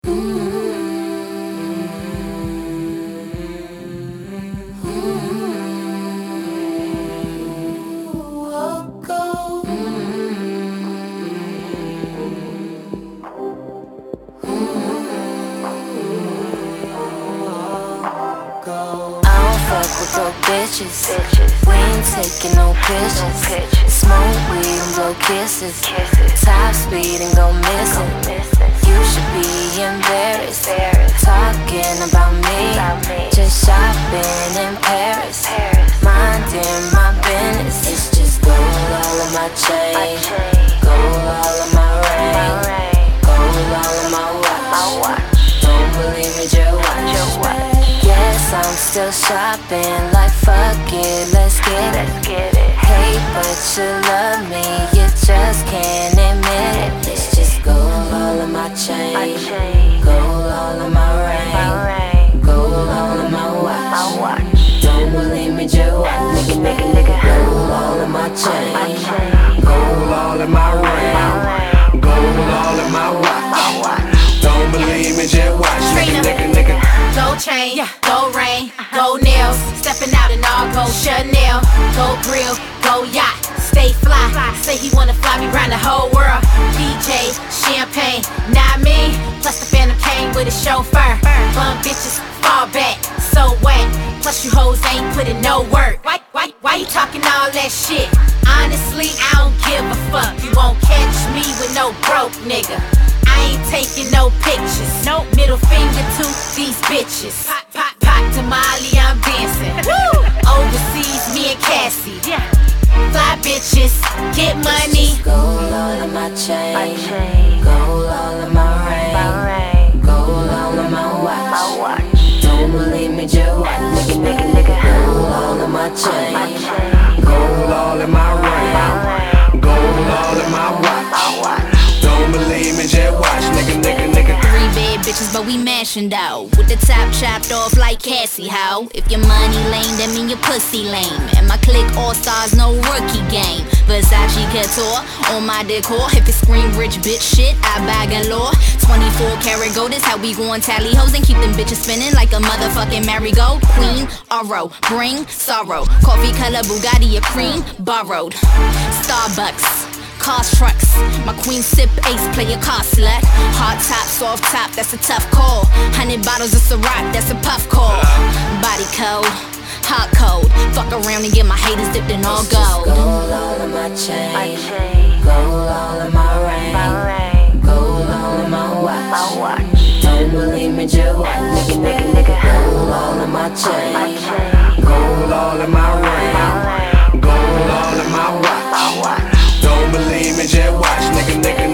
With broke bitches. We ain't taking no pictures. Smoke weed and blow kisses. Top speed and go missing. You should be embarrassed. Talking about me. Just shopping in Paris. Minding my business. It's just gold all of my chain. Gold all of my ring. Gold all of my watch. Don't believe me, just watch. Yes, I'm still shopping, like fuck it, let's get it. Hate but you love me, you just can't admit it. It's just gold all of my chain, gold all of my ring, gold all of my watch. Don't believe me, just watch. Nigga. Gold all of my chain, gold all of my ring, gold all of my watch. Don't believe me, just watch. Nigga. Gold chain, gold ring, gold nails. Stepping out in all gold Chanel. Gold grill, gold yacht, stay fly. Say he wanna fly me round the whole world. DJ, champagne, not me. Plus the Phantom came with a chauffeur. Bum bitches, fall back, so whack. Plus you hoes ain't putting no work. Why you talking all that shit? Honestly, I don't give a fuck. You won't catch me with no broke nigga. I ain't taking no pictures. No middle finger to these bitches. Pot, tamale, I'm dancing. Woo! Overseas, me and Cassie. Fly bitches, get money. Gold all of my chain, gold all of my ring, gold all of my watch. Don't believe me, just watch. Nigga. Gold all of my chain, gold all of my ring, gold all of my watch. Don't believe me, just watch, nigga. 3 bad bitches, but we mashing out. With the top chopped off like Cassie, how? If your money lame, that mean your pussy lame. And my clique all stars, no rookie game. Versace Couture on my decor. If it scream rich bitch shit, I buy galore. 24 karat gold is how we gon' tally hoes and keep them bitches spinning like a motherfucking merry-go. Queen, Oro, bring sorrow. Coffee color Bugatti, a cream, borrowed. Starbucks. Cars, trucks, my queen sip ace, play a car slut. Hard top, soft top, that's a tough call. 100 bottles of Ciroc, that's a puff call. Body code, hot code. Fuck around and get my haters dipped in all gold. Gold all of my chain, gold all of my ring, gold all of my watch. Don't believe me, just watch. Nigga. Gold all of my chain, gold all of my ring, gold all of my watch. Don't believe me, just watch, nigga.